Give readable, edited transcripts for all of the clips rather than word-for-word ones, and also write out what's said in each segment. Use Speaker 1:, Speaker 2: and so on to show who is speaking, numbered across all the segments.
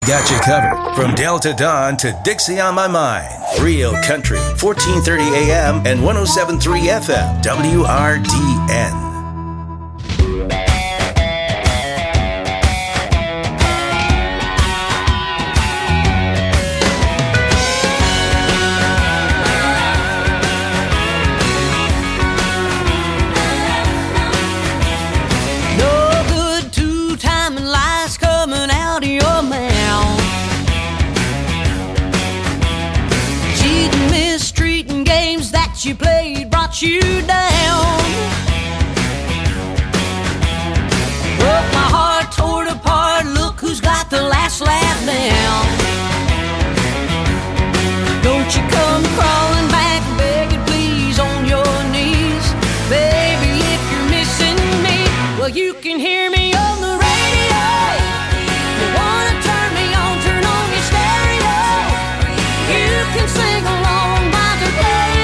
Speaker 1: Got you covered from Delta Dawn to Dixie on My Mind. Real Country, 1430 AM and 107.3 FM, WRDN.
Speaker 2: You played brought you down. Broke my heart, tore it apart. Look who's got the last laugh now. Don't you come crawling back, begging please on your knees. Baby, if you're missing me, well, you can hear me on the radio. You wanna turn me on, turn on your stereo. You can sing along while they're playing.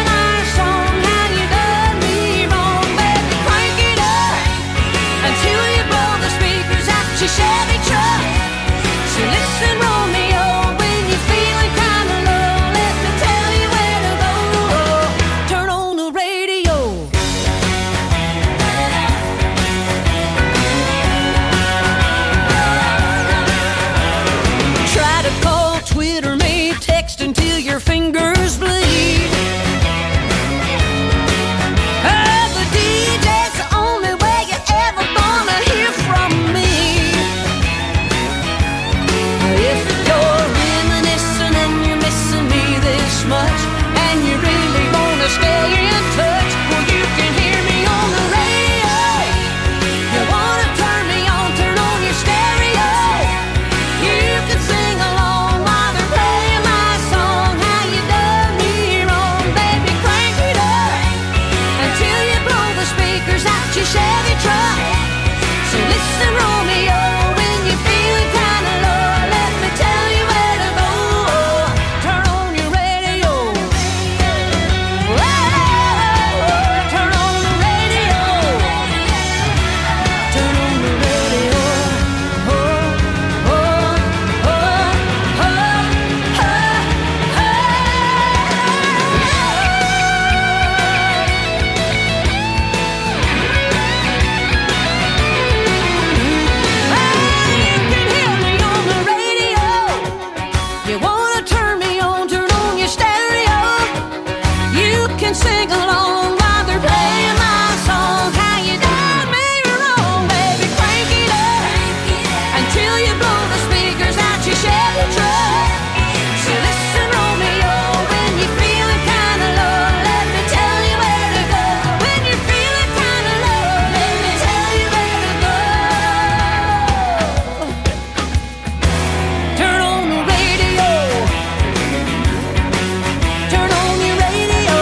Speaker 2: Chevy truck. So listen, Romeo, when you're feeling kind of low, let me tell you where to go. Turn on the radio. Try to call, Twitter me, text until your fingers bleed. The DJ's the only way you're ever gonna hear from me. Much, and you really wanna stay in touch, well, you can hear me on the radio. You wanna turn me on, turn on your stereo. You can sing along while they're playing my song. How you done me wrong, baby, crank it up until you blow the speakers out your Chevy truck. So listen, Romeo, when you're feeling kinda low, let me tell you where to go. Turn on your radio. Turn on the radio. Turn on the radio. You can hear me on the radio. You wanna turn me on, turn on your stereo. You can sing along while they're playing my song. How you done me wrong, baby, crank it up until you blow the speakers out your Chevy truck. So listen, Romeo, when you're feeling kinda low, let me tell you where to go. When you're feeling kinda low, let me tell you where to go. Turn on the radio. Turn on your radio.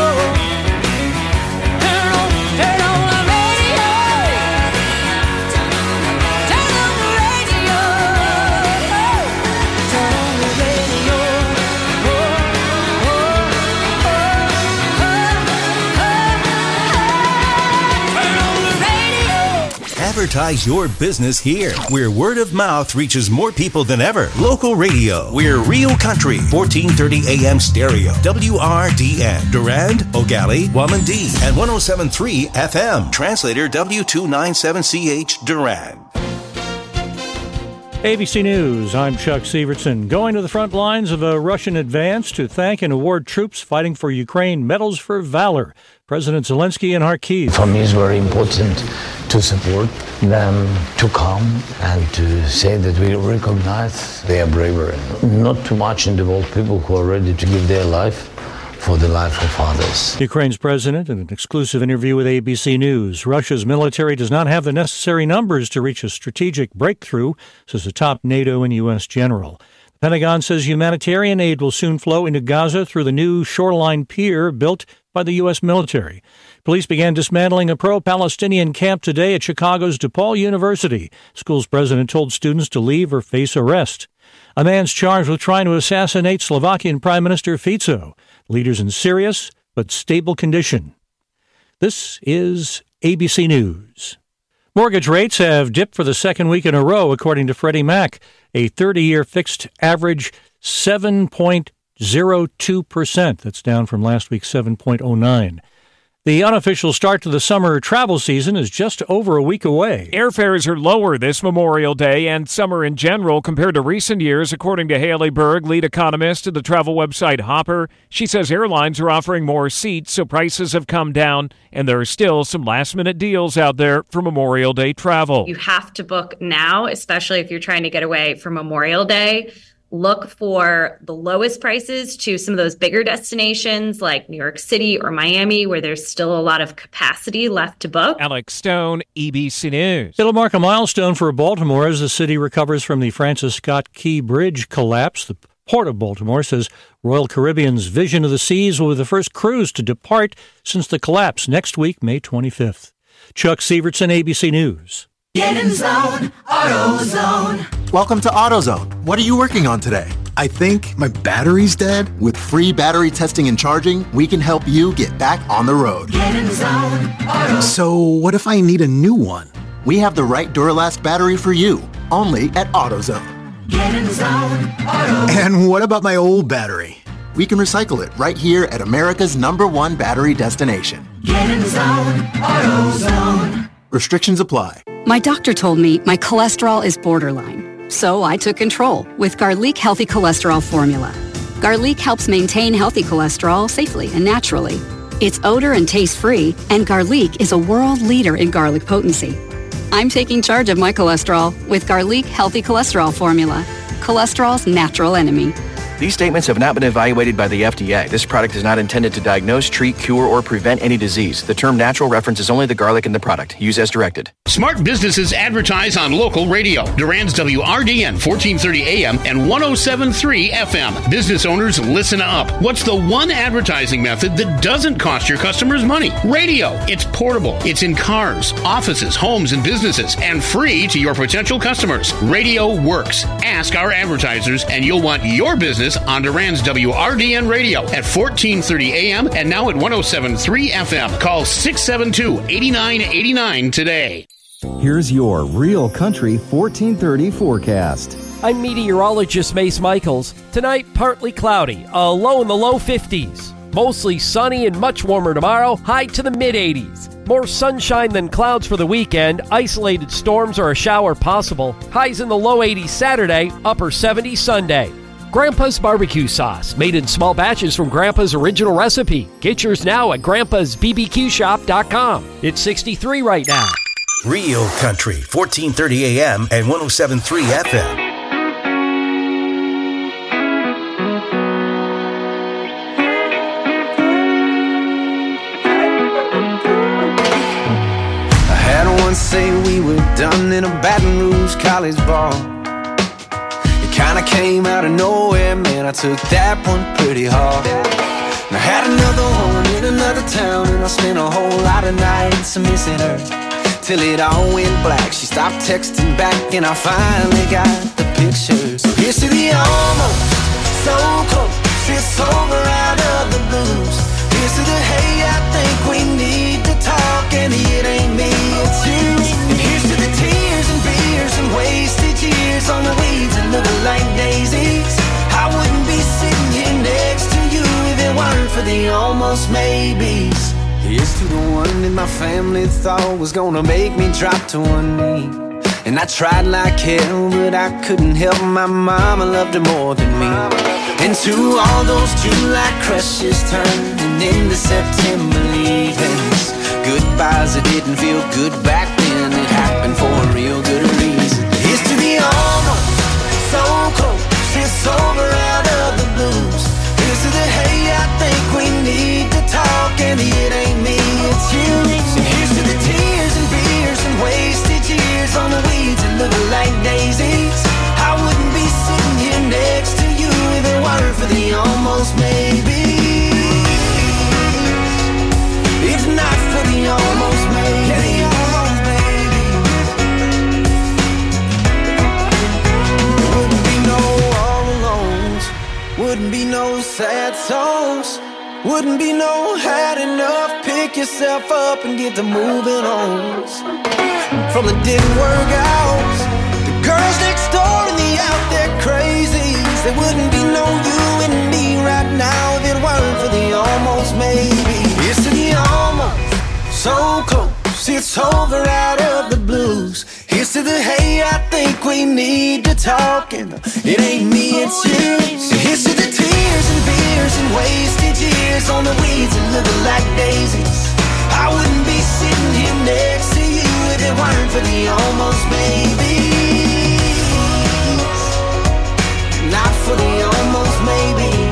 Speaker 2: Turn on the radio. Turn on the radio. Turn on the radio. Turn on the radio.
Speaker 1: Advertise your business here, where word of mouth reaches more people than ever. Local radio. We're Real Country, 1430 AM stereo, WRDN, Durand, Ogali, Wamandee, and 107.3 FM. Translator W297CH, Durand.
Speaker 3: ABC News, I'm Chuck Sievertson. Going to the front lines of a Russian advance to thank and award troops fighting for Ukraine medals for valor. President Zelensky in Kharkiv.
Speaker 4: For me, it's very important to support them, to come and to say that we recognize their bravery. Not too much involved people who are ready to give their life for the life of others.
Speaker 3: Ukraine's president in an exclusive interview with ABC News. Russia's military does not have the necessary numbers to reach a strategic breakthrough, says a top NATO and U.S. general. The Pentagon says humanitarian aid will soon flow into Gaza through the new shoreline pier built by the U.S. military. Police began dismantling a pro-Palestinian camp today at Chicago's DePaul University. School's president told students to leave or face arrest. A man's charged with trying to assassinate Slovakian Prime Minister Fico. Leaders in serious but stable condition. This is ABC News. Mortgage rates have dipped for the second week in a row, according to Freddie Mac. A 30-year fixed average 7.02%. That's down from last week's 7.09%. The unofficial start to the summer travel season is just over a week away.
Speaker 5: Airfares are lower this Memorial Day and summer in general compared to recent years, according to Haley Berg, lead economist at the travel website Hopper. She says airlines are offering more seats, so prices have come down, and there are still some last-minute deals out there for Memorial Day travel.
Speaker 6: You have to book now, especially if you're trying to get away for Memorial Day. Look for the lowest prices to some of those bigger destinations like New York City or Miami, where there's still a lot of capacity left to book.
Speaker 5: Alex Stone, ABC News.
Speaker 3: It'll mark a milestone for Baltimore as the city recovers from the Francis Scott Key Bridge collapse. The Port of Baltimore says Royal Caribbean's Vision of the Seas will be the first cruise to depart since the collapse next week, May 25th. Chuck Sievertson, ABC News.
Speaker 7: Get in zone, AutoZone.
Speaker 8: Welcome to AutoZone. What are you working on today? I think my battery's dead. With free battery testing and charging, we can help you get back on the road.
Speaker 7: Get in zone, AutoZone.
Speaker 8: So what if I need a new one? We have the right Duralast battery for you, only at AutoZone.
Speaker 7: Get in zone, AutoZone.
Speaker 8: And what about my old battery? We can recycle it right here at America's #1 battery destination.
Speaker 7: Get in zone, AutoZone.
Speaker 8: Restrictions apply.
Speaker 9: My doctor told me my cholesterol is borderline, so I took control with Garlic Healthy Cholesterol Formula. Garlic helps maintain healthy cholesterol safely and naturally. It's odor and taste-free, and Garlic is a world leader in garlic potency. I'm taking charge of my cholesterol with Garlic Healthy Cholesterol Formula, cholesterol's natural enemy.
Speaker 10: These statements have not been evaluated by the FDA. This product is not intended to diagnose, treat, cure, or prevent any disease. The term natural references only the garlic in the product. Use as directed.
Speaker 11: Smart businesses advertise on local radio. Durand's WRDN 1430 AM and 1073 FM. Business owners, listen up. What's the one advertising method that doesn't cost your customers money? Radio. It's portable. It's in cars, offices, homes, and businesses, and free to your potential customers. Radio works. Ask our advertisers, and you'll want your business on Durand's WRDN radio at 1430 AM and now at 1073 FM. Call 672-8989 today.
Speaker 12: Here's your Real Country 1430 forecast.
Speaker 13: I'm meteorologist Mace Michaels. Tonight, partly cloudy, a low in the low 50s. Mostly sunny and much warmer tomorrow, high to the mid-80s. More sunshine than clouds for the weekend. Isolated storms or a shower possible. Highs in the low 80s Saturday, upper 70s Sunday. Grandpa's barbecue sauce, made in small batches from Grandpa's original recipe. Get yours now at grandpa'sbbqshop.com. It's 63 right now.
Speaker 1: Real Country, 1430 AM and 1073 FM.
Speaker 14: I had one say we were done in a Baton Rouge college ball. Kinda came out of nowhere, man, I took that one pretty hard. And I had another one in another town, and I spent a whole lot of nights missing her, till it all went black. She stopped texting back, and I finally got the picture. So here's to the almost, so close, it's over out of the blues. Here's to the hey, I think we need to talk, and it ain't me, it's you. And here's to the tears and beers and wasted years on the weeds that look like daisies. I wouldn't be sitting here next to you if it weren't for the almost maybes. Here's to the one that my family thought was gonna make me drop to one knee. And I tried like hell, but I couldn't help my mama loved her more than me. And to all those July crushes turning into September leavings, goodbyes that didn't feel good back then, it happened for a real good reason. Here's to the almost, so close, it's over out of the blues. Here's to the hey, I think we need to talk, and it ain't me, it's you. And here's to the tears and beers and wasted years on the weeds that look like daisies. I wouldn't be sitting here next to you if it weren't for the almost maybe. If not for the almost maybe. Wouldn't be no all alones, wouldn't be no sad songs, Wouldn't be no had enough. Pick yourself up and get to moving on. From the didn't work out, the girls next door and the out there crazies. There wouldn't be no you and me right now if it weren't for the almost maybe. It's to the almost, so close, it's over out of the blues. Here's to the hey, I think we need to talk, and it ain't me, it's you. Here's to the tears and beers and wasted years on the weeds that look like daisies. I wouldn't be sitting here next to you if it weren't for the almost maybes. Not for the almost maybes.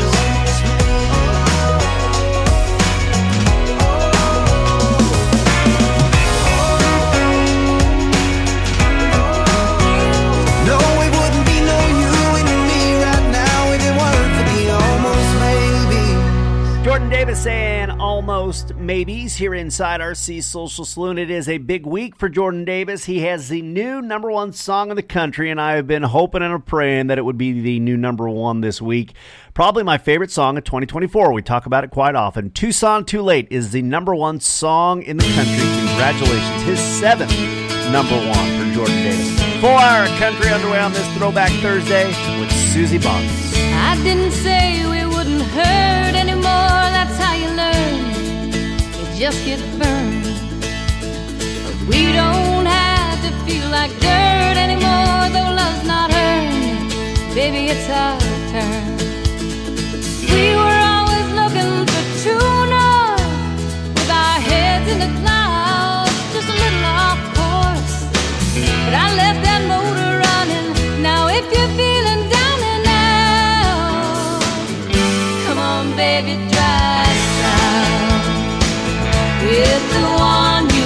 Speaker 15: Jordan Davis and Almost Maybes here inside RC Social Saloon. It is a big week for Jordan Davis. He has the new number one song in the country, and I have been hoping and praying that it would be the new number one this week. Probably my favorite song of 2024. We talk about it quite often. Tucson Too Late is the number one song in the country. Congratulations. His seventh number one for Jordan Davis. 4-hour country underway on this Throwback Thursday with Susie Boggs.
Speaker 2: I didn't say we wouldn't hurt anymore. That's how you learn. You just get burned. But we don't have to feel like dirt anymore. Though love's not earned, baby, it's our turn. We were always looking for true north, with our heads in the clouds, just a little off course. But I left that motor running. Now if you're feeling down and out, come on, baby, drive south with the one you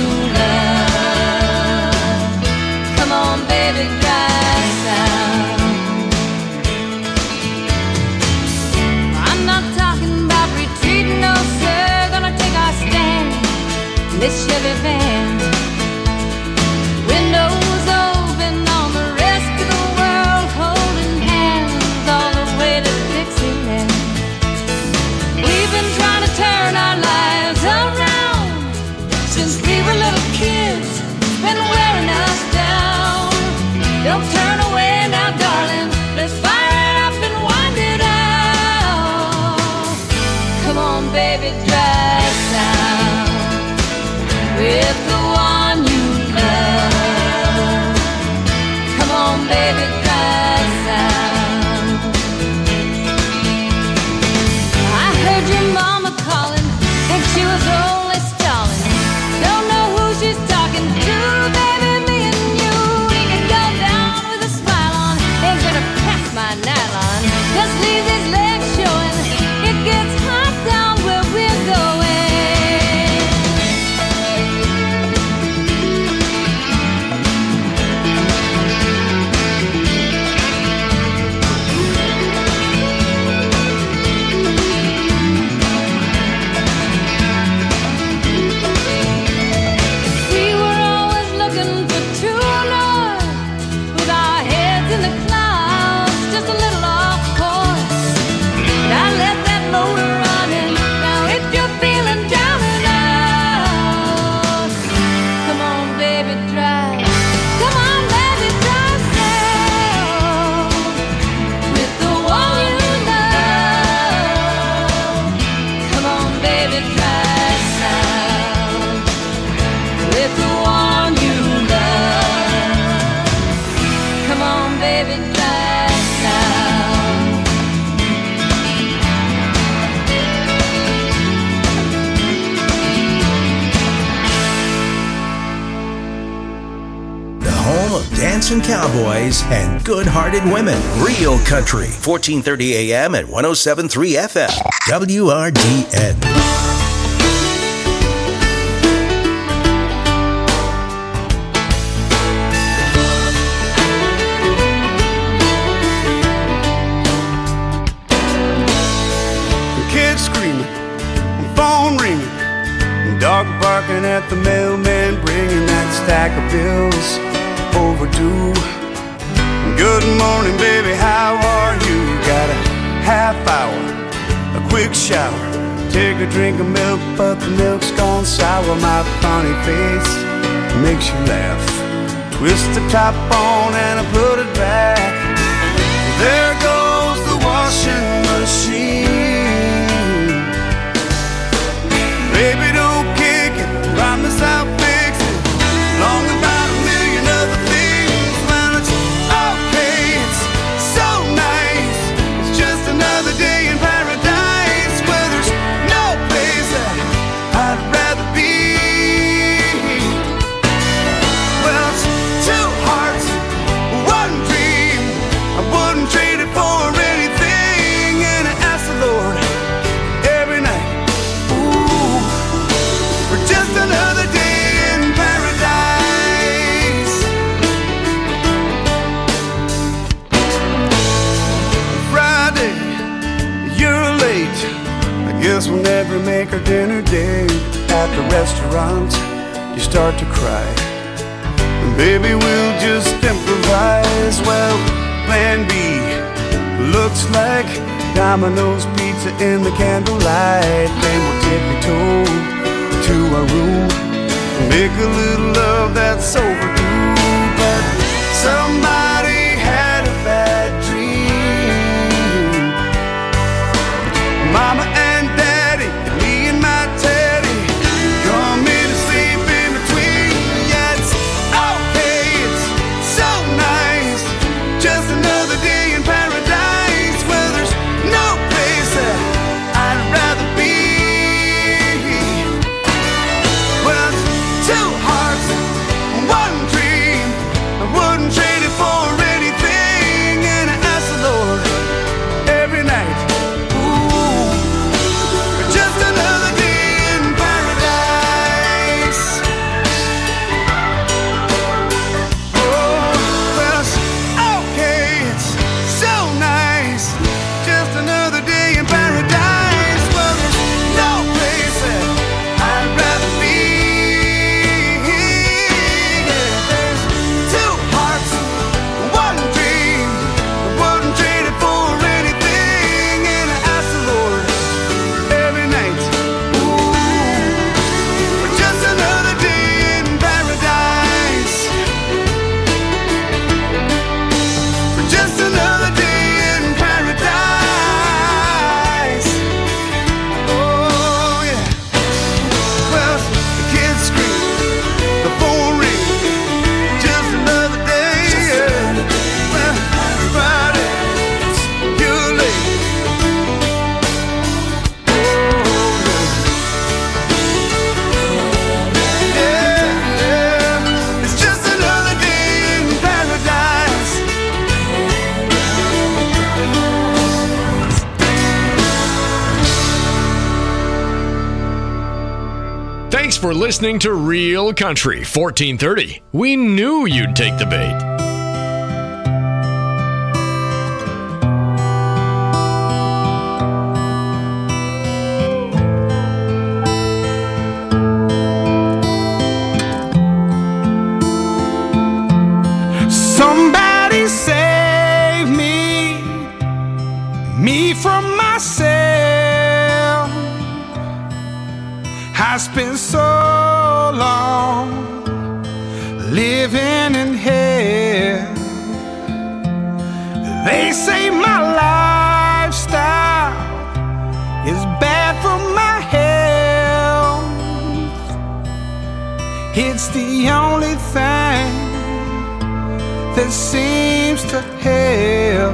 Speaker 2: love. Come on, baby, drive south. I'm not talking about retreating, no sir. Gonna take our stand in this Chevy van. Windows open on the rest of the world, holding hands all the way to Dixieland. We've been trying to turn our lives around since we were little kids. It's been wearing us down. Don't turn away now, darling. Let's fire it up and wind it out. Come on, baby, drive south with the one you love. Come on, baby, drive south. I heard your mama calling, think she was only stalling. Don't know who she's talking to, baby, me and you. We can go down with a smile on, ain't gonna pack my nylon. Just leave these legs showing, it gets hot down where we're going. We were always looking for true north, with our heads in the clouds, just a little off course. But I left that motor running. Now if you're feeling down and out, come on, baby, drive. Come on, baby, drive south with the one you love. Come on, baby, drive south with the one you love. Come on, baby, drive south.
Speaker 1: The home of dancing cowboys and good-hearted women. Real Country, 1430 AM and 107.3 FM. WRDN.
Speaker 16: The kids screaming, the phone ringing, and dog barking at the mailman, bringing that stack of bills overdue. Good morning, baby, how are you? Got a half hour, a quick shower, Take a drink of milk, but the milk's gone sour. My funny face makes you laugh. Twist the top on and I put it back. There goes the washing machine. Baby, don't kick it, promise I'll fix it. Long about a million other things. Well, it's okay, it's so nice. It's just another day in paradise where there's no place that I'd rather be. Well, it's two hearts, one dream. I wouldn't trade it for anything. And I ask the Lord every night, ooh, for just another day in paradise. Friday, you're late. I guess we'll never make our dinner date. At the restaurant, you start to cry. And baby, we'll just improvise. Well, plan B looks like Domino's pizza in the candlelight. Then we'll tippy-toe to our room and make a little love that's overdue. But somebody had a bad dream. Mama and Daddy, me and my Teddy, come in and sleep in between. Yeah, it's okay, it's so nice. Just another day in paradise where there's no place that I'd rather be. Well, it's two hearts, one dream. I wouldn't trade it for anything. And I ask the Lord every night, ooh, for just another day in paradise. Oh, well, it's okay, it's so nice. Just another day in paradise. Well, there's no place that I'd rather be. Yeah, there's two hearts, one dream. I wouldn't trade it for anything. And I ask the Lord every night, ooh, for just another day in paradise. For just another day in paradise. Oh, yeah. Well, the kids scream, the phone rings. Just another day, yeah. Well, it's Friday, you're late. Oh, yeah. Yeah. It's just another day in paradise.
Speaker 17: Thanks for listening to Real Country 1430. We knew you'd take the bait.
Speaker 16: Somebody save me from myself. I spent so long living in hell. They say my lifestyle is bad for my health. It's the only thing that seems to help.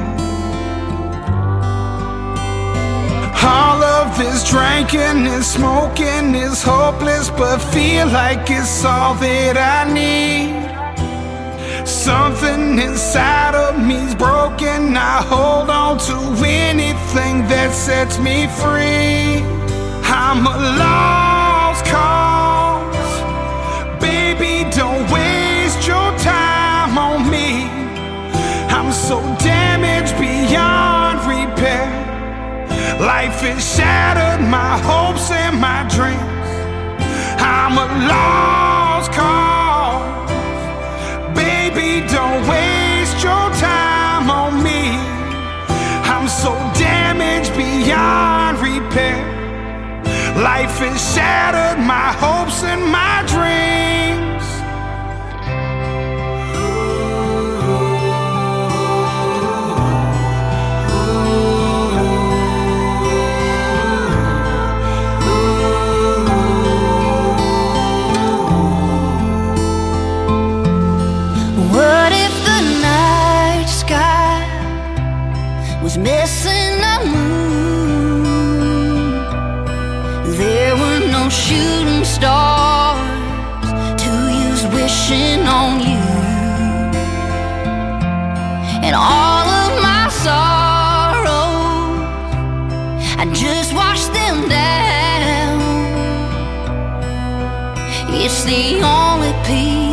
Speaker 16: All of this drinking and smoking is hopeless, but feel like it's all that I need. Something inside of me's broken. I hold on to anything that sets me free. I'm a lost cause. Baby, don't waste your time on me. I'm so damaged beyond repair. Life has shattered my hopes and my dreams. I'm a lost cause. Baby, don't waste your time on me. I'm so damaged beyond repair. Life has shattered my hopes and my dreams.
Speaker 2: What if the night sky was missing a moon? There were no shooting stars to use wishing on you. And all of my sorrows, I just washed them down. It's the only peace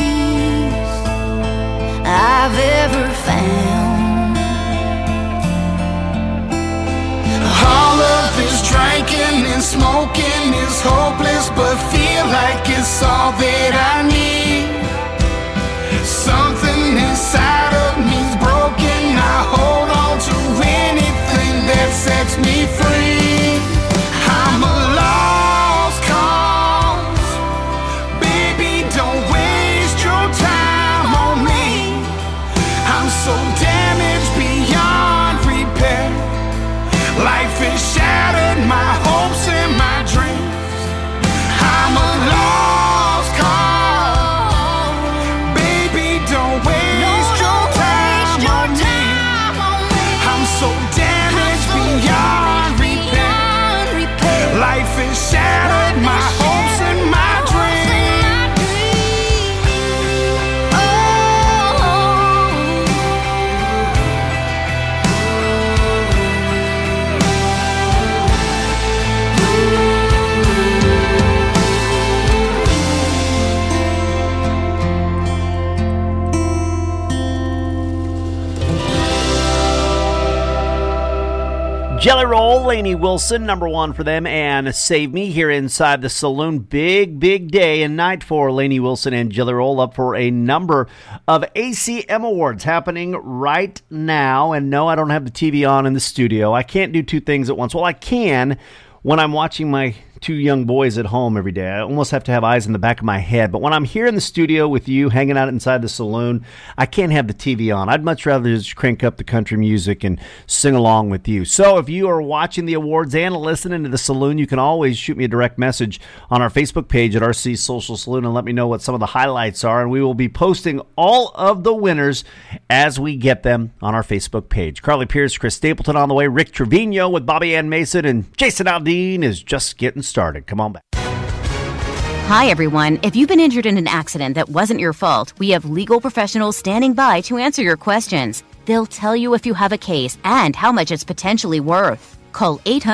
Speaker 2: I've ever found.
Speaker 16: All of this drinking and smoking is hopeless, but feel like it's all that I need. Something inside of me's broken. I hold on to anything that sets me free. I'm a lost cause. Baby, don't waste your time on me. I'm so damaged beyond repair. Life has shattered my hopes and my dreams. I'm a lost cause. Baby, don't waste your time on me. I'm so damaged beyond repair. Life has shattered my hopes and my dreams.
Speaker 15: Jelly Roll, Lainey Wilson, number one for them, and Save Me here inside the saloon. Big day and night for Lainey Wilson and Jelly Roll, up for a number of ACM awards happening right now. And no, I don't have the TV on in the studio. I can't do two things at once. Well, I can when I'm watching my two young boys at home every day. I almost have to have eyes in the back of my head. But when I'm here in the studio with you, hanging out inside the saloon, I can't have the TV on. I'd much rather just crank up the country music and sing along with you. So if you are watching the awards and listening to the saloon, you can always shoot me a direct message on our Facebook page at RC Social Saloon and let me know what some of the highlights are. And we will be posting all of the winners as we get them on our Facebook page. Carly Pierce, Chris Stapleton on the way, Rick Trevino with Bobby Ann Mason, and Jason Aldean is just getting started. Come on back.
Speaker 18: Hi, everyone. If you've been injured in an accident that wasn't your fault, we have legal professionals standing by to answer your questions. They'll tell you if you have a case and how much it's potentially worth. Call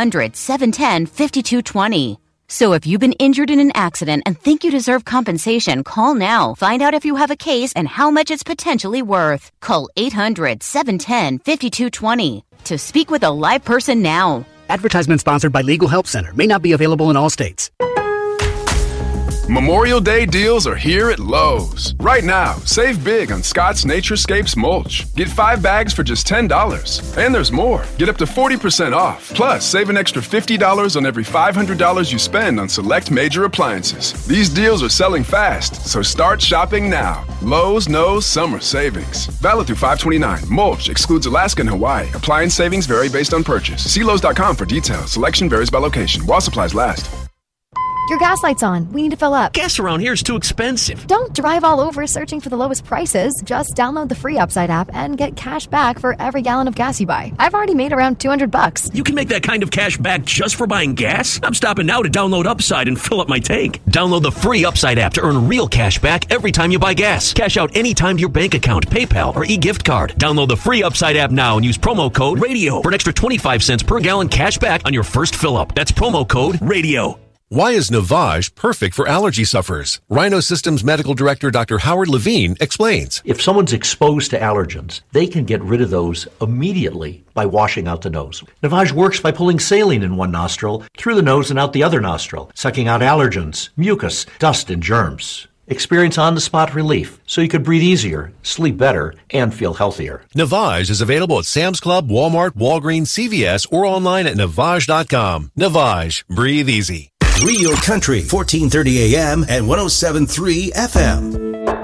Speaker 18: 800-710-5220. So if you've been injured in an accident and think you deserve compensation, call now. Find out if you have a case and how much it's potentially worth. Call 800-710-5220 to speak with a live person now.
Speaker 19: Advertisement sponsored by Legal Help Center. May not be available in all states.
Speaker 20: Memorial Day deals are here at Lowe's. Right now, save big on Scott's Naturescapes mulch. Get 5 bags for just $10. And there's more. Get up to 40% off. Plus, save an extra $50 on every $500 you spend on select major appliances. These deals are selling fast, so start shopping now. Lowe's knows summer savings. Valid through 5/29. Mulch excludes Alaska and Hawaii. Appliance savings vary based on purchase. See Lowe's.com for details. Selection varies by location. While supplies last.
Speaker 21: Your gas light's on. We need to fill up.
Speaker 22: Gas around here is too expensive.
Speaker 21: Don't drive all over searching for the lowest prices. Just download the free Upside app and get cash back for every gallon of gas you buy. I've already made around $200.
Speaker 22: You can make that kind of cash back just for buying gas? I'm stopping now to download Upside and fill up my tank. Download the free Upside app to earn real cash back every time you buy gas. Cash out anytime to your bank account, PayPal, or e-gift card. Download the free Upside app now and use promo code RADIO for an extra 25 cents per gallon cash back on your first fill up. That's promo code RADIO.
Speaker 23: Why is Navage perfect for allergy sufferers? Rhino Systems Medical Director Dr. Howard Levine explains.
Speaker 24: If someone's exposed to allergens, they can get rid of those immediately by washing out the nose. Navage works by pulling saline in one nostril, through the nose and out the other nostril, sucking out allergens, mucus, dust, and germs. Experience on-the-spot relief so you could breathe easier, sleep better, and feel healthier.
Speaker 23: Navage is available at Sam's Club, Walmart, Walgreens, CVS, or online at Navage.com. Navage. Breathe easy.
Speaker 1: Real Country, 1430 AM and 107.3 FM.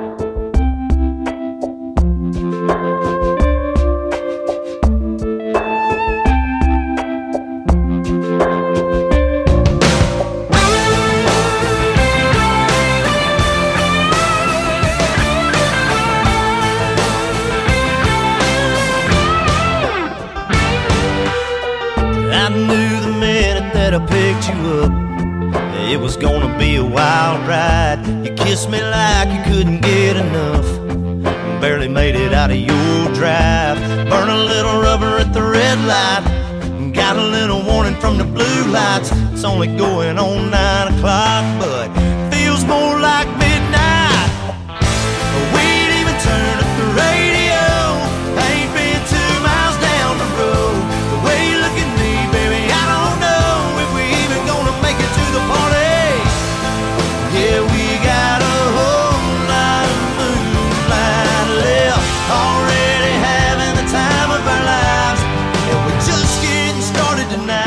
Speaker 3: I knew the minute that I picked you up, it was gonna be a wild ride. You kissed me like you couldn't get enough, barely made it out of your drive. Burn a little rubber at the red light, got a little warning from the blue lights. It's only going on 9 o'clock, but feels more like midnight. We ain't even turned up the radio, ain't been 2 miles down the road. The way you look at me, baby, I don't know if we even gonna make it to the party. Yeah, we got a whole lot of moonlight left, already having the time of our lives, and we're just getting started tonight.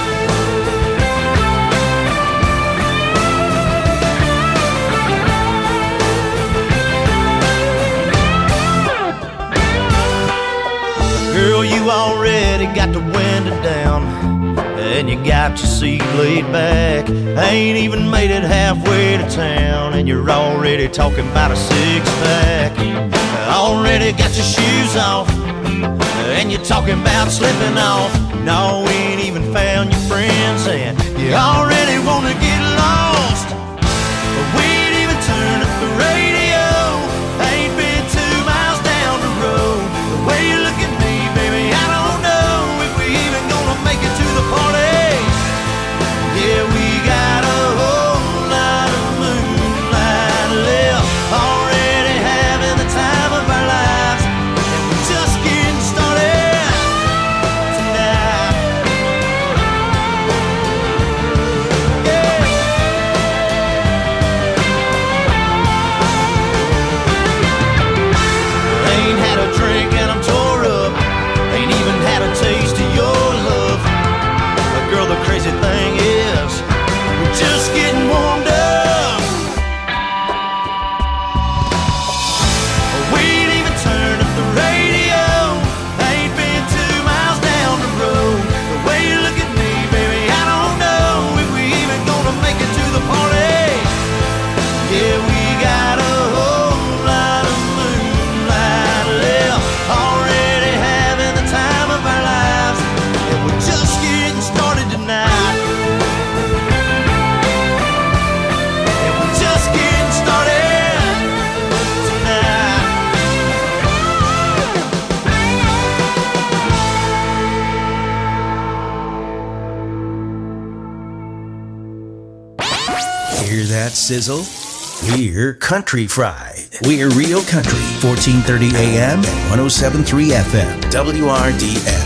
Speaker 3: Girl, you already got the window down, and you got your seat laid back. Ain't even made it halfway to town, and you're already talking about a 6-pack. Already got your shoes off, and you're talking about slipping off. No, we ain't even found your friends, and you already wanna get lost. But we ain't even turned up the radio, ain't been 2 miles down the road. The way you look at me, baby, I don't know if we even gonna make it to the party. Yeah, we got a whole lot of moonlight left, already having the time of our lives, and we're just getting started tonight. Ain't had a drink and I'm tore up, ain't even had a taste of your love. But girl, the crazy thing is, we're just getting warmed up. We ain't even turned up the radio, ain't been 2 miles down the road. The way you look at me, baby, I don't know if we even gonna make it to the party. Yeah, we got a whole lot of moonlight left, already having the time of our lives, and we're just getting started tonight. And we're just getting started tonight.
Speaker 1: Hear that sizzle? We're Country Fried. We're Real Country, 1430 AM and 107.3 FM, WRDN.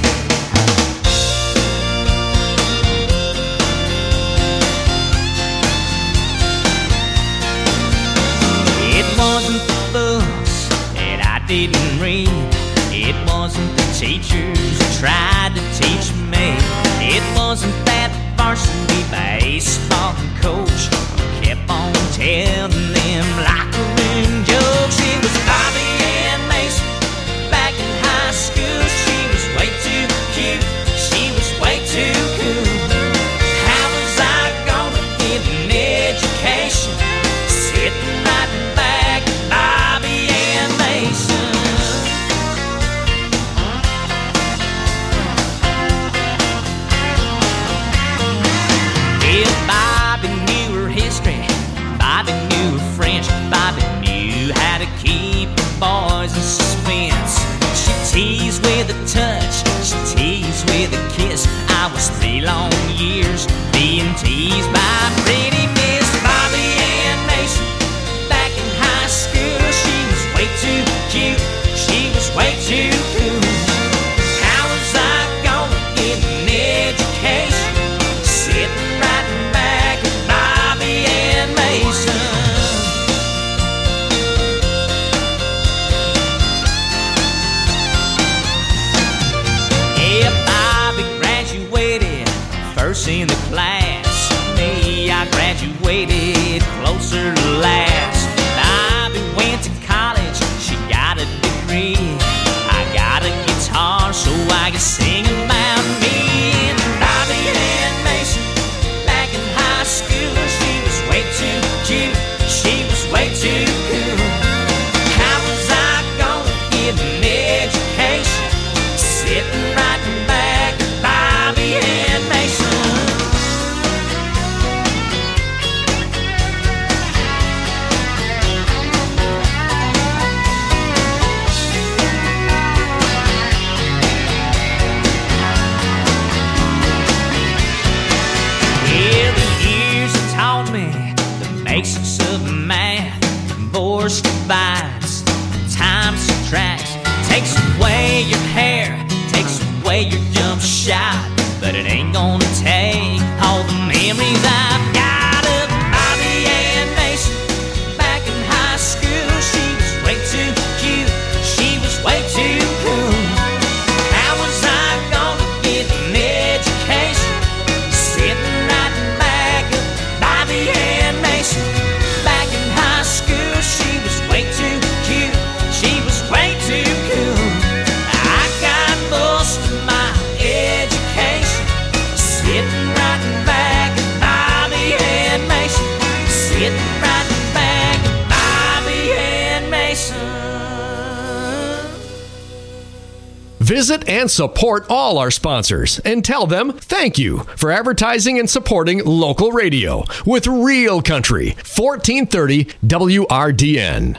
Speaker 4: It wasn't the books that I didn't read. It wasn't the teachers who tried to teach me. It wasn't that varsity baseball coach who kept on telling them locker room jokes. It was Bobby and Mason back in high school. She was way too cute, she was way too cool. How was I gonna get an education sitting right back at Bobby and Mason? If Bobby knew her history, Bobby knew her French, Bobby knew how to keep her boys in suspense. She teased with a touch, she teased with a kiss. I was 3 long years being teased by pretty Miss Bobby Ann Mason. Back in high school, she was way too cute, she was way too cool. How was I gonna get an education sitting right back at Bobby and Mason? Yeah, Bobby graduated first in the class. Me, I I graduated closer to last. Bobby went to college, she got a degree. I got a guitar so I can sing about me. And Bobby Ann Mason, back in high school, she was way too cute, she was way too cool. How was I gonna get an education sitting right back at Bobby Ann Mason? Basics of math, divorce divides, time subtracts, takes away your hair, takes away your jump shot, but it ain't gonna take all the memories I've got of Bobby Ann Mason. Back in high school, she was way too cute, she was way too cool. How was I gonna get an education sitting right back of Bobby Ann Mason? Back in high school, she was way too cute, she was way too cool. I got most of my education sitting right back at Bobby Ann Mason, sitting right back at Bobby Ann Mason.
Speaker 17: Visit and support all our sponsors and tell them thank you for advertising and supporting local radio with Real Country, 1430 WRDN.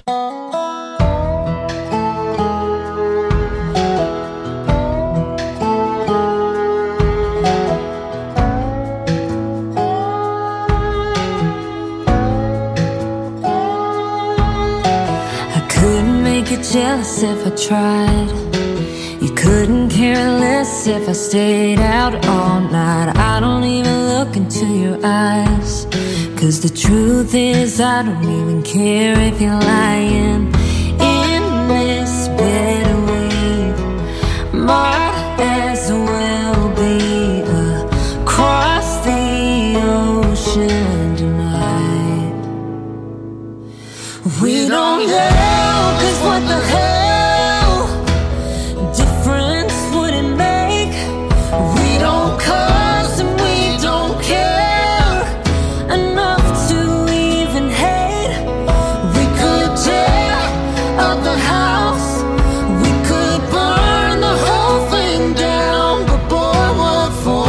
Speaker 5: I couldn't make you jealous if I tried. You couldn't care less if I stayed out all night. I don't even look into your eyes, 'cause the truth is I don't even care if you're lying. In this bed we might as well be across the ocean tonight. We don't yell, 'cause what the hell difference would it make? We don't cuss and we don't care enough to even hate. We could tear up the house, we could burn the whole thing down, but boy, what for?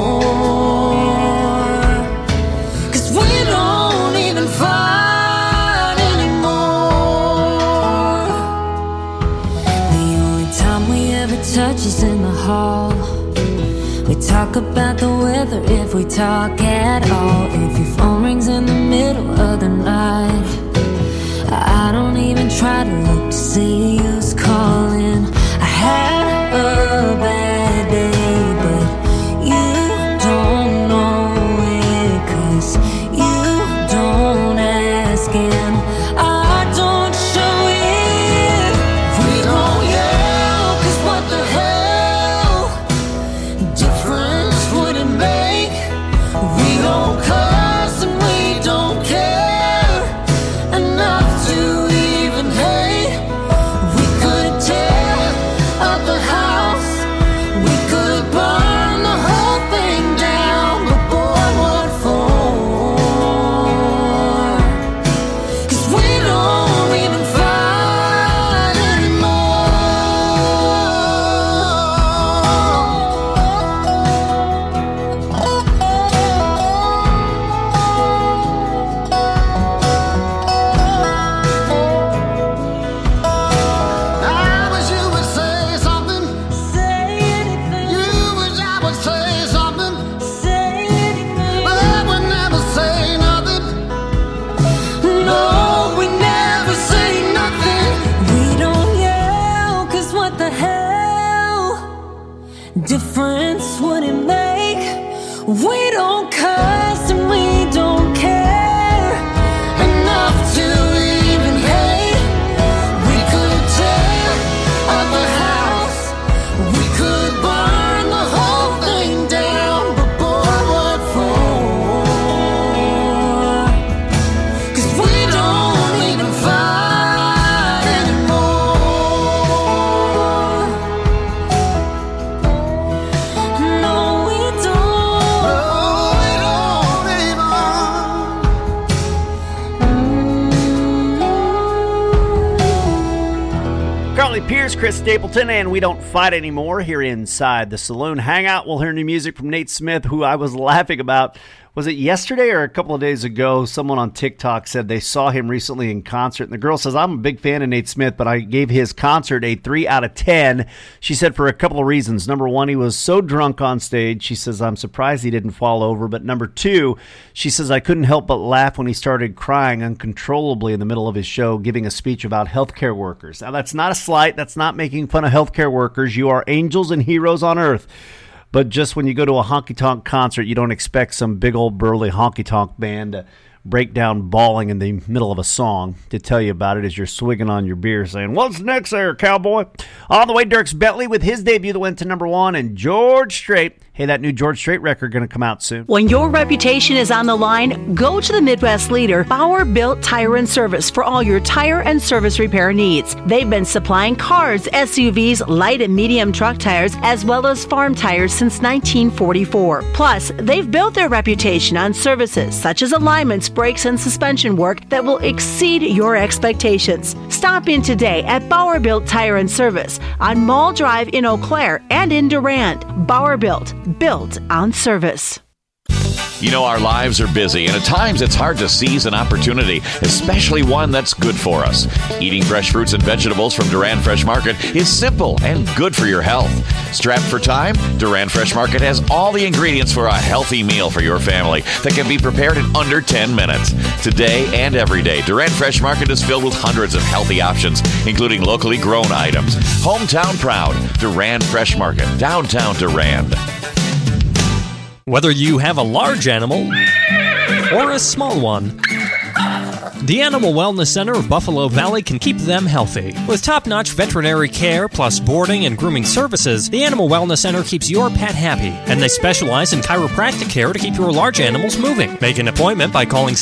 Speaker 5: 'Cause we don't even fight anymore. The only time we ever touch is in the hall. We talk about the weather if we talk at all. If your phone rings in the middle of the night, I don't even try to look to see who's calling. I had a bad day, but you don't know it, 'cause you don't ask and I don't show it. We don't yell, 'cause what the hell difference would it make? We don't cuss and we don't care enough to even hate. We could tear up the house, we could burn the whole thing down, but boy, what for? 'Cause we don't even fight
Speaker 16: I wish you would say something. Say anything. You wish I would say something. Say anything. But I would never say nothing.
Speaker 5: No, we never say nothing. We don't yell, 'cause what the hell difference would it make? We don't cuss and we don't care enough to even hate. We could tear up the house, we could burn the whole thing down, but boy, what for?
Speaker 15: guys, Chris Stapleton, and we don't fight anymore here inside the Saloon Hangout. We'll hear new music from Nate Smith, who I was laughing about. Was it yesterday or a couple of days ago? Someone on TikTok said they saw him recently in concert, and the girl says, I'm a big fan of Nate Smith, but I gave his concert a 3 out of 10. She said for a couple of reasons. Number one, he was so drunk on stage. She says, I'm surprised he didn't fall over. But number two, she says, I couldn't help but laugh when he started crying uncontrollably in the middle of his show, giving a speech about healthcare workers. Now, that's not a slight. That's not making fun of healthcare workers. You are angels and heroes on earth. But just when you go to a honky-tonk concert, you don't expect some big old burly honky-tonk band to break down bawling in the middle of a song to tell you about it as you're swigging on your beer saying, what's next there, cowboy? On the way, Dierks Bentley with his debut that went to number 1, and George Strait. Hey, that new George Strait record going to come out soon.
Speaker 6: When your reputation is on the line, go to the Midwest leader, Bauer Built Tire and Service, for all your tire and service repair needs. They've been supplying cars, SUVs, light and medium truck tires, as well as farm tires since 1944. Plus, they've built their reputation on services such as alignments, brakes, and suspension work that will exceed your expectations. Stop in today at Bauer Built Tire and Service on Mall Drive in Eau Claire and in Durand. Bauer Built on service.
Speaker 7: You know, our lives are busy, and at times it's hard to seize an opportunity, especially one that's good for us. Eating fresh fruits and vegetables from Durand Fresh Market is simple and good for your health. Strapped for time, Durand Fresh Market has all the ingredients for a healthy meal for your family that can be prepared in under 10 minutes. Today and every day, Durand Fresh Market is filled with hundreds of healthy options, including locally grown items. Hometown proud, Durand Fresh Market, downtown Durand.
Speaker 8: Whether you have a large animal or a small one, the Animal Wellness Center of Buffalo Valley can keep them healthy. With top-notch veterinary care plus boarding and grooming services, the Animal Wellness Center keeps your pet happy, and they specialize in chiropractic care to keep your large animals moving. Make an appointment by calling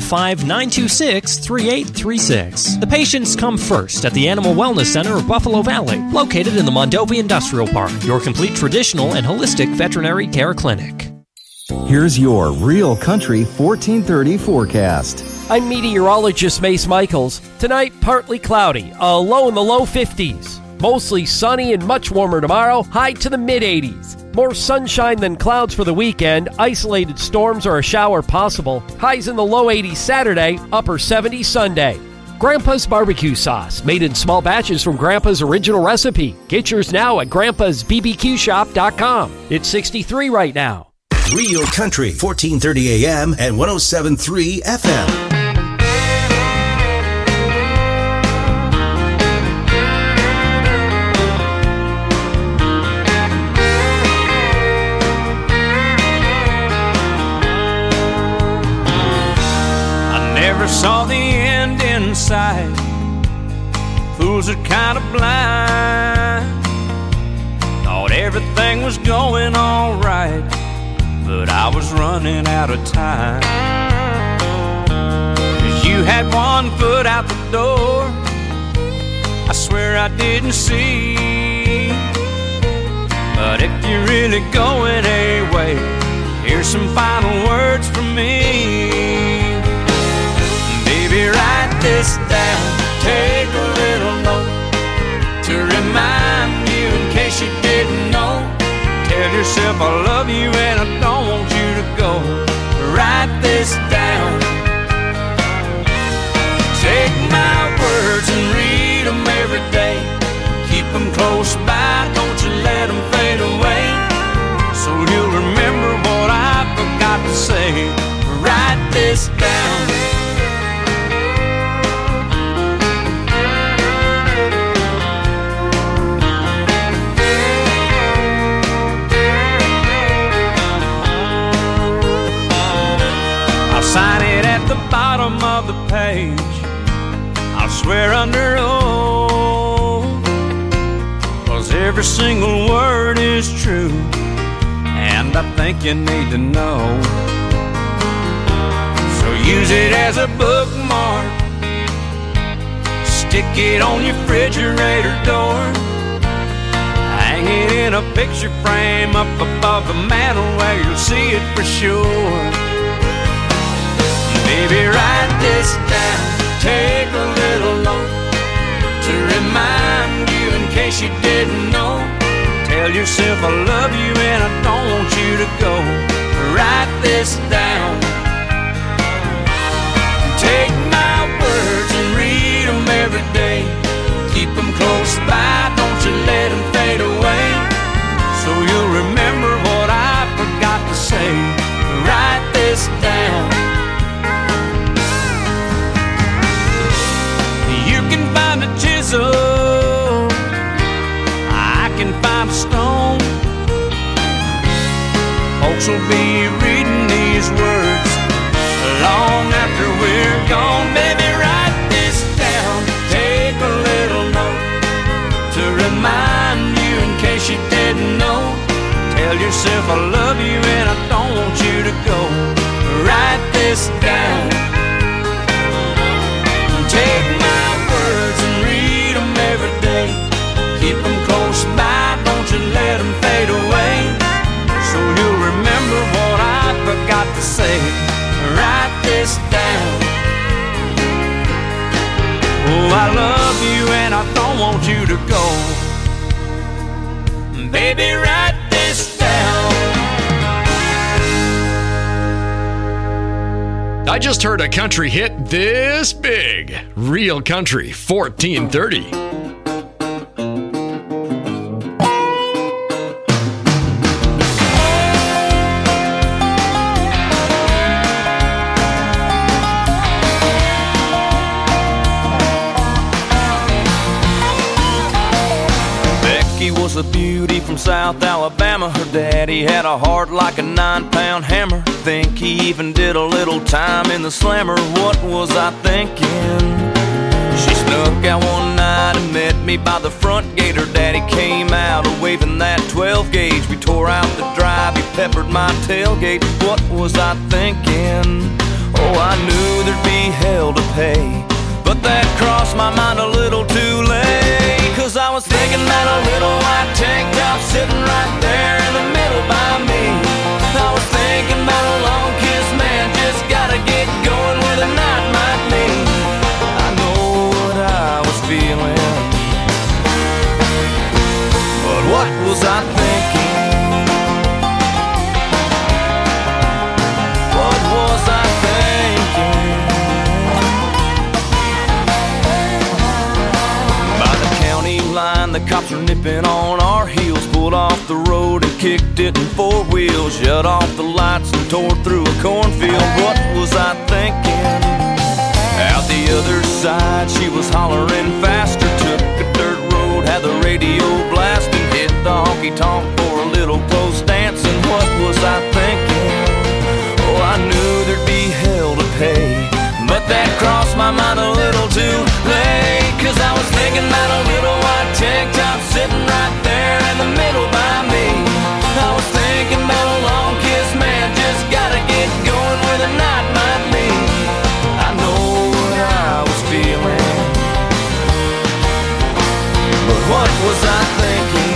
Speaker 8: 715-926-3836. The patients come first at the Animal Wellness Center of Buffalo Valley, located in the Mondovi Industrial Park, your complete traditional and holistic veterinary care clinic.
Speaker 12: Here's your Real Country 1430 forecast.
Speaker 13: I'm meteorologist Mace Michaels. Tonight, partly cloudy, a low in the low 50s. Mostly sunny and much warmer tomorrow, high to the mid-80s. More sunshine than clouds for the weekend, isolated storms or a shower possible. Highs in the low 80s Saturday, upper 70s Sunday. Grandpa's barbecue sauce, made in small batches from Grandpa's original recipe. Get yours now at grandpa'sbbqshop.com. It's 63 right now.
Speaker 1: Real Country, 1430 AM and 107.3 FM.
Speaker 9: Saw the end in sight. Fools are kind of blind. Thought everything was going all right, but I was running out of time. 'Cause you had one foot out the door, I swear I didn't see. But if you're really going away, here's some final words from me. Baby, write this down, take a little note to remind you in case you didn't know. Tell yourself I love you and I don't want you to go. Write this down. Take my words and read them every day. Keep them close by, don't you let them fade away. So you'll remember what I forgot to say. Write this down. Sign it at the bottom of the page. I'll swear under oath, 'cause every single word is true, and I think you need to know. So use it as a bookmark, stick it on your refrigerator door, hang it in a picture frame up above the mantel where you'll see it for sure. Baby, write this down, take a little note to remind you in case yourself I love you and I don't want you to go. Write this down. Take my words and read them every day. Keep them close by, don't you let them fade away. So you'll remember what I forgot to say. Write this down. You can find a chisel, I can find a stone. Folks will be reading these words long after we're gone. Baby, write this down. Take a little note to remind you in case you didn't know. Tell yourself I love you and I don't want you to go. Write this down. Take my words and read them every day. Keep them close by, don't you let them fade away. So you'll remember what I forgot to say. Write this down. Oh, I love you and I don't want you to go. Baby, write this down.
Speaker 17: I just heard a country hit this big. Real Country 1430.
Speaker 9: A beauty from South Alabama. Her daddy had a heart like a 9-pound hammer. Think he even did a little time in the slammer. What was I thinking? She snuck out one night and met me by the front gate. Her daddy came out waving that 12 gauge. We tore out the drive, he peppered my tailgate. What was I thinking? Oh, I knew there'd be hell to pay, but that crossed my mind a little too late. Cause I was thinking about a little white tank top sitting right there in the middle by me. I was thinking about a long kiss, man, just gotta get going where the night might lead. I know what I was feeling, but what was I thinking? What was I thinking? Line, the cops were nipping on our heels. Pulled off the road and kicked it in 4 wheels. Shut off the lights and tore through a cornfield. What was I thinking? Out the other side she was hollering faster. Took a dirt road, had the radio blasting. Hit the honky-tonk for a little close dancing. What was I thinking? Oh, I knew there'd be hell to pay, but that crossed my mind a little too late. Cause I was thinking about a little white tank top sitting right there in the middle by me. I was thinking about a long kiss, man, just gotta get going where the night might lead. I know what I was feeling, but what was I thinking?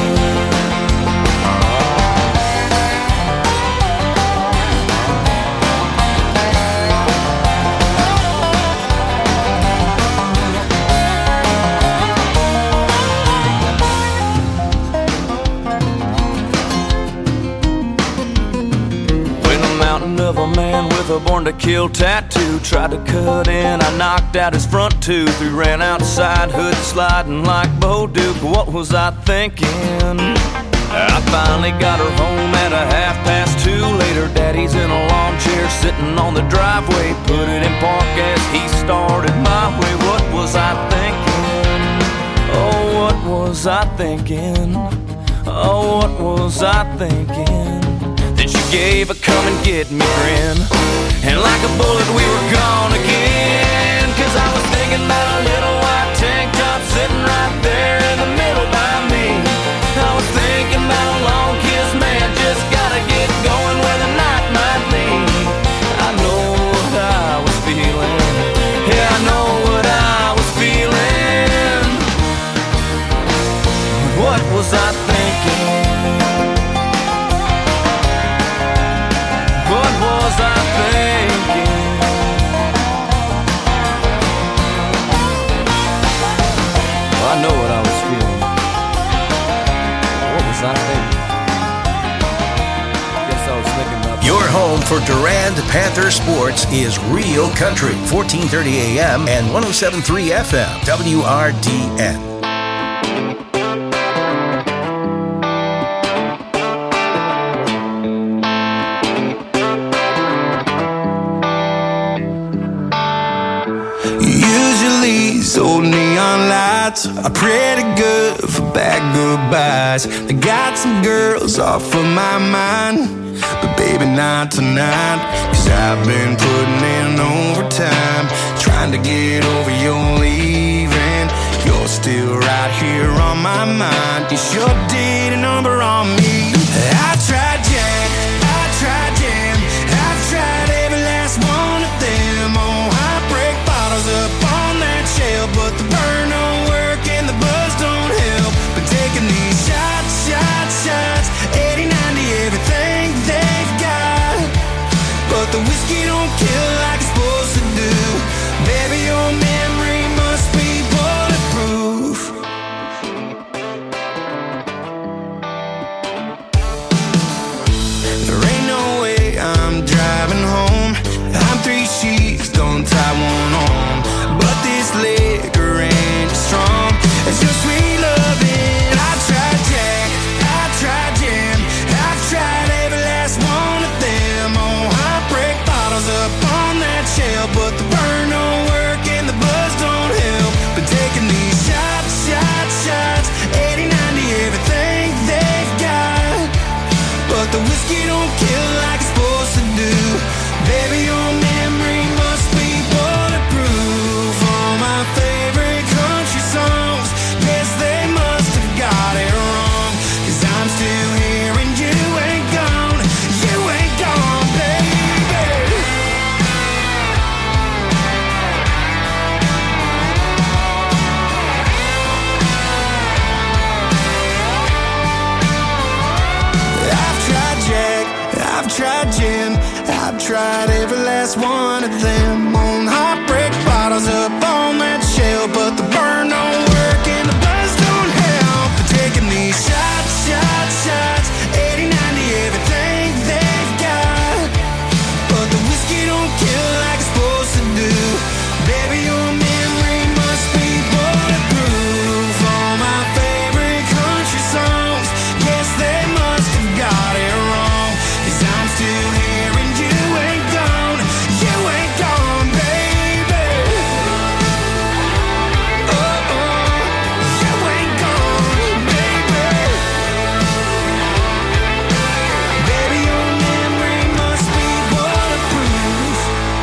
Speaker 9: Of a man with a born to kill tattoo tried to cut in, I knocked out his front tooth. We ran outside, hood sliding like Bo Duke. What was I thinking? I finally got her home at a 2:30. Later, daddy's in a lawn chair sitting on the driveway. Put it in park as he started my way. What was I thinking? Oh, what was I thinking? Oh, what was I thinking? Then she gave a come and get me grin, and like a bullet we were gone again. Cause I was thinking about a little white tank top sitting right there in the middle by me. I was thinking about a long kiss, man, just gotta get going where the night might lead. I know what I was feeling, yeah, I know what I was feeling. What was I thinking? What was I thinking?
Speaker 1: home for Durand Panther sports is Real Country, 1430 AM and 107.3 FM, WRDN.
Speaker 16: These old neon lights are pretty good for bad goodbyes. They got some girls off of my mind, but baby not tonight. Cause I've been putting in overtime, trying to get over your leaving. You're still right here on my mind. You sure did a number on me. I tried Jack, I tried Jam, I've tried every last one of them. Oh, heartbreak bottles up on that shelf, but the burn don't work and the buzz don't help. But taking these shots, shots, shots, 80, 90, everything they've got. But the whiskey don't kill like it's supposed to do. Baby, your memory must be bulletproof. There ain't no way I'm driving home. I'm 3 sheets, don't tie one on. But this liquor ain't strong. It's your sweet loving. I tried Jack, I tried Jam, I've tried every last one of them. Oh, heartbreak bottles up on that shelf, but the burn don't work and the buzz don't help. But taking these shots, shots, shots, 80, 90, everything they've got. But the whiskey don't kill like it's supposed to do. Baby, your memory must be bulletproof. All my favorite country songs, yes, they must have got it wrong. Cause I'm still here and you ain't gone. You ain't gone, baby. I've tried Jack, I've tried Jim, I've tried every last one of them. On heartbreak bottles up on that shelf, but the burn don't work and the buzz don't help. But taking these shots, shots, shots, 80, 90, everything they've got. But the whiskey don't kill like it's supposed to do. Baby, your memory must be bulletproof. All my favorite country songs, yes, they must have got it wrong. Cause I'm still here and you ain't gone. You ain't gone, baby. Oh, oh, you ain't gone, baby. Baby, your memory must be bulletproof.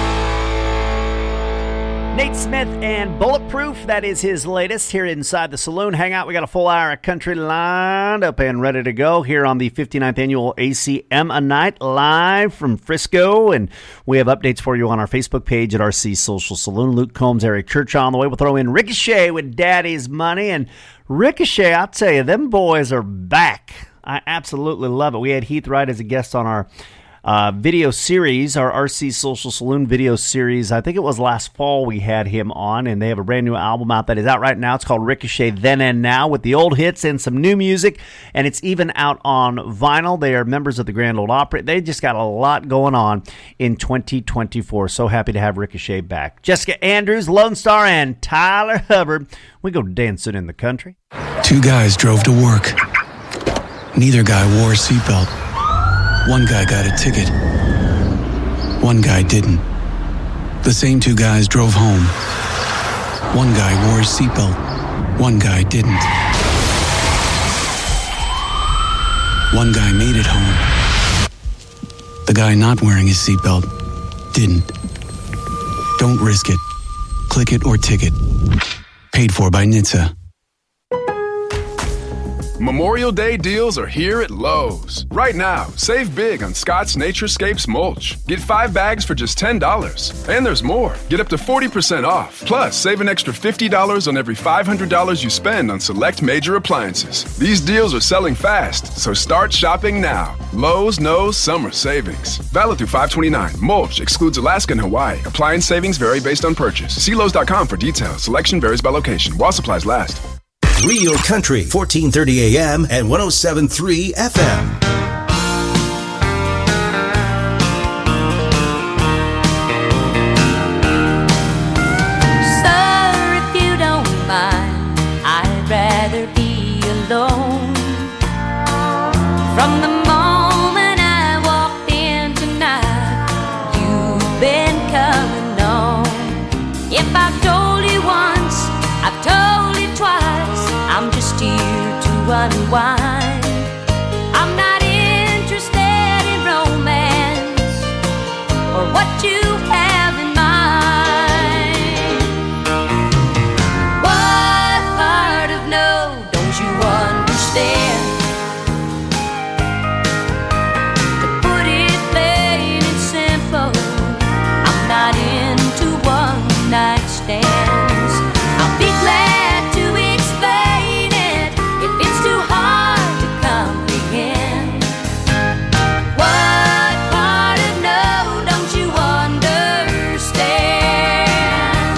Speaker 15: Nate Smith and Bulletproof, that is his latest here inside the Saloon Hangout. We got a full hour of country lined up and ready to go here on the 59th annual ACM a Night live from Frisco. And we have updates for you on our Facebook page at RC Social Saloon. Luke Combs, Eric Church on the way. We'll throw in Ricochet with Daddy's Money. And Ricochet, I'll tell you, them boys are back. I absolutely love it. We had Heath Wright as a guest on our video series, our RC Social Saloon video series. I think it was last fall we had him on, and they have a brand new album out that is out right now. It's called Ricochet Then and Now, with the old hits and some new music, and it's even out on vinyl. They are members of the Grand Ole Opry. They just got a lot going on in 2024. So happy to have Ricochet back. Jessica Andrews, Lone Star, and Tyler Hubbard. We go dancing in the country.
Speaker 2: 2 guys drove to work. Neither guy wore a seatbelt. One guy got a ticket. One guy didn't. The same 2 guys drove home. One guy wore his seatbelt. One guy didn't. One guy made it home. The guy not wearing his seatbelt didn't. Don't risk it. Click it or ticket. Paid for by NHTSA.
Speaker 20: Memorial Day deals are here at Lowe's. Right now, save big on Scott's Naturescapes mulch. Get 5 bags for just $10. And there's more. Get up to 40% off. Plus, save an extra $50 on every $500 you spend on select major appliances. These deals are selling fast, so start shopping now. Lowe's knows summer savings. Valid through 5/29. Mulch excludes Alaska and Hawaii. Appliance savings vary based on purchase. See Lowe's.com for details. Selection varies by location. While supplies last.
Speaker 1: Real Country, 1430 AM and 107.3 FM.
Speaker 5: unwind. I'm not interested in romance or what you have in mind. What part of no don't you understand? To put it plain and simple, I'm not into one-night stands. I'll be glad to explain it if it's too hard to comprehend. What part of no don't you understand?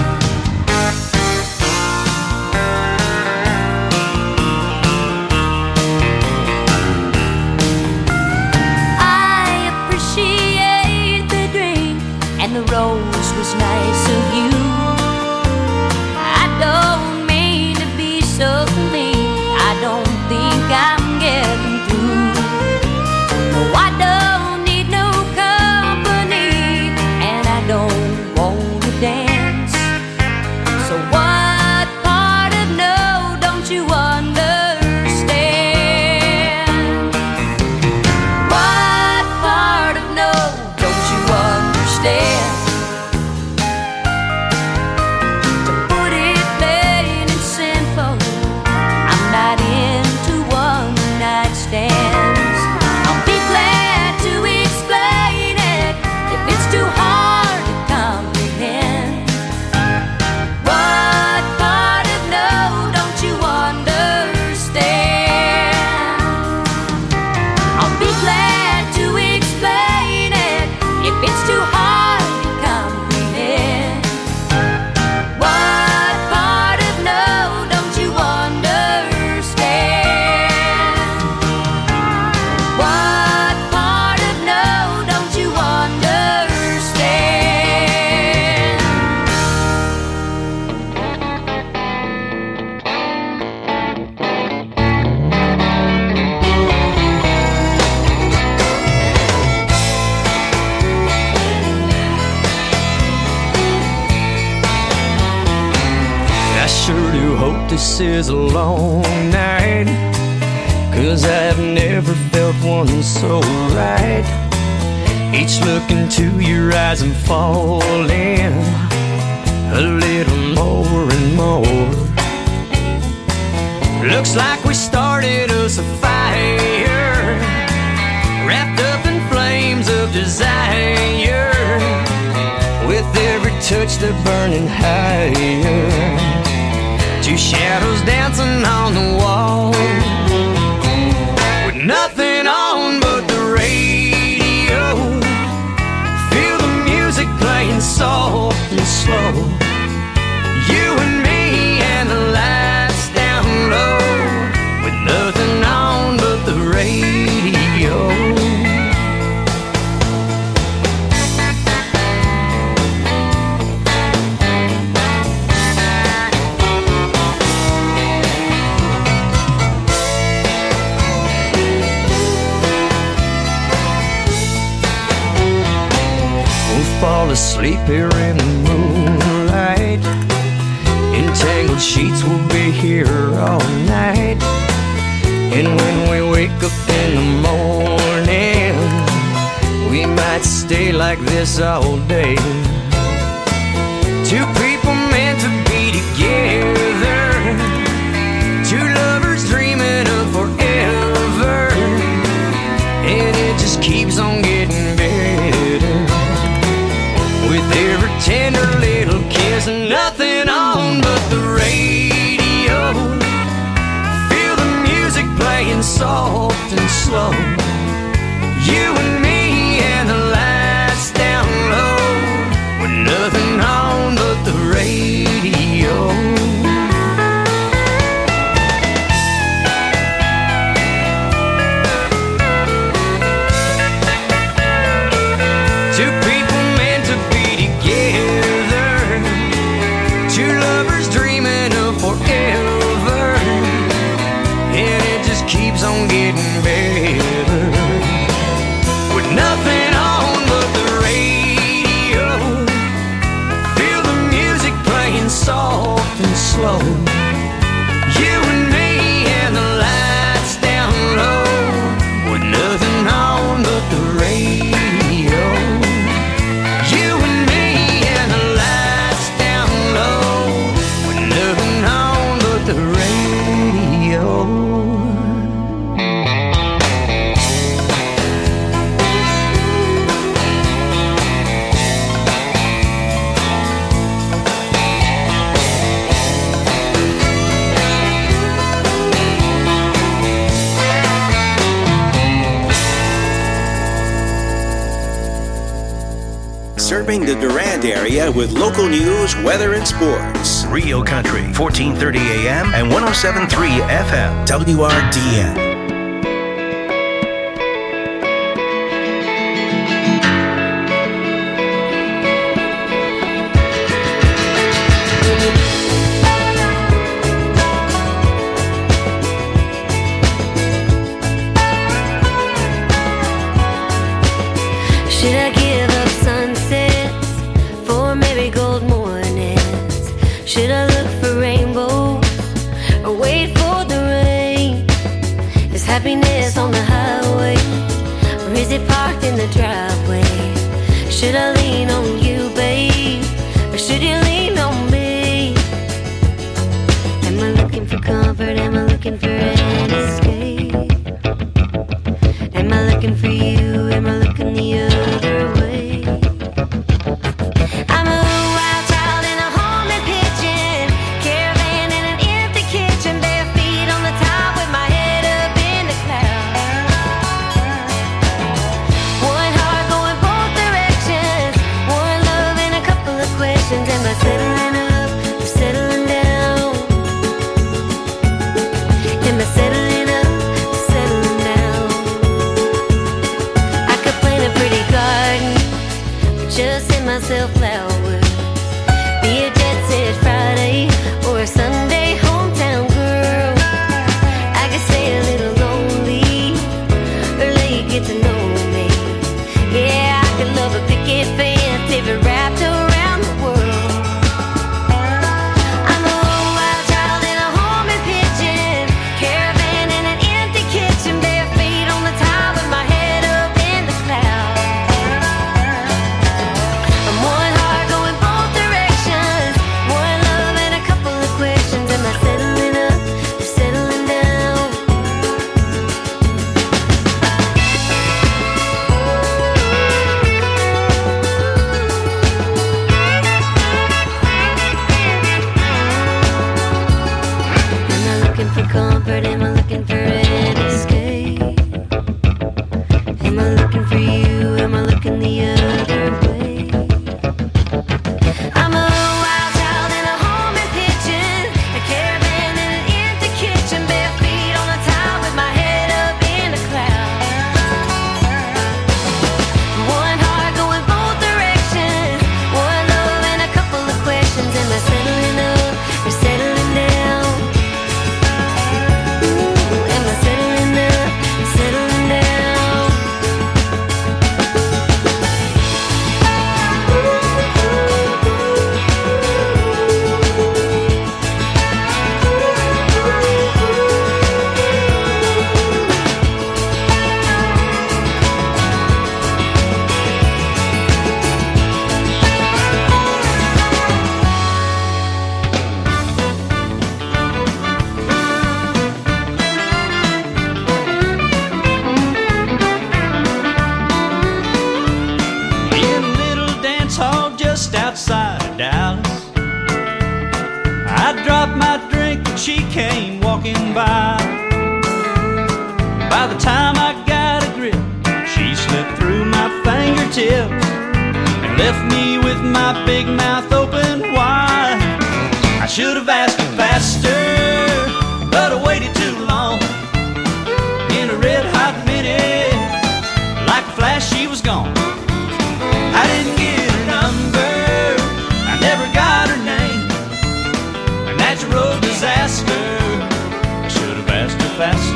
Speaker 5: I appreciate the drink and the rose was nice of you. I don't mean to be so mean. I don't think I'm getting through. No, I don't need no company, and I don't want to dance. So what part of no don't you understand? What part of no don't you understand? To put it plain and simple, I'm not into one-night stands. I'll be glad to explain it if it's too hard to comprehend. What part of no don't you understand? I'll be glad to explain it if it's too hard to comprehend. What part of no don't you understand? What part of no don't you understand?
Speaker 9: I sure do hope this is a long night, 'cause I've never felt one so right. Each look into your eyes I'm falling a little more and more. Looks like we started us a fire, wrapped up in flames of desire. With every touch they're burning higher. Two shadows dancing on the wall, with nothing on but the radio. Feel the music playing soft and slow. You and me and the lights down low, with nothing on but the radio. Fall asleep here in the moonlight. Entangled sheets will be here all night. And when we wake up in the morning, we might stay like this all day. Two people meant to be together, two lovers dreaming of forever, and it just keeps on getting better. With every tender little kiss and nothing on but the radio. Feel the music playing soft and slow. You and me and the lights down low, with nothing on but the radio. Two people meant to be together,
Speaker 1: serving the Durand area with local news, weather, and sports. Real Country, 1430 AM and 107.3 FM, WRDN.
Speaker 5: Should I give up sunsets for marigold mornings? Should I look for rainbows or wait for the rain? Is happiness on the highway or is it parked in the driveway? Should I lean on you, babe, or should you lean on me? Am I looking for comfort? Am I looking for an escape? Am I looking for you? Am I looking the other way? I'm a wild child in a haunted kitchen, caravan in an empty kitchen, bare feet on the top with my head up in the clouds. One heart going both directions, one love and a couple of questions. Am I settling up or settling down? Am I settling up or settling down? I could plant a pretty garden, just send myself flowers, be a jet set Friday or a Sunday hometown girl. I could stay a little lonely or let you get to know me. Yeah, I could love a picket fence if it wrapped around the world. I'm a wild child in a haunted kitchen, caravan in an empty kitchen, bare feet on the top with my head up in the clouds. I'm one heart going both directions, one love and a couple of questions. Am I settling up or settling down? Am I looking for comfort? Am I looking for an escape? Am I looking for you? Am I looking the other way? I'm a wild child in a haunted kitchen, a caravan in an empty kitchen, bare feet on the top with my head up in the clouds. One heart going both directions, one love and a couple of questions. Am I settling up or settling down? Ooh, am I settling up or settling down?
Speaker 9: In a little dance hall just outside of Dallas, I dropped my drink and she came walking by. By the time I got a grip, she slipped through my fingertips and left me with my big mouth open wide. I should have asked her faster, but I waited too long. In a red hot minute, like a flash she was gone. I didn't get her number, I never got her name. A natural disaster, I should have asked her faster.